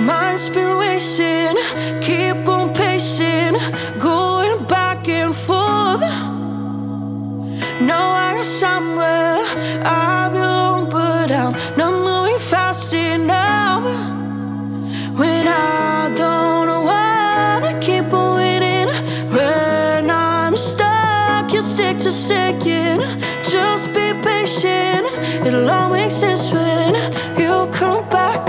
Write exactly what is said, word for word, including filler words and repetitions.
Mind's been racing, keep on pacing, going back and forth. Know I got somewhere I belong, but I'm not moving fast enough. When I don't know what, I keep on waiting. When I'm stuck, you stick to second. Just be patient, it'll all make sense when you come back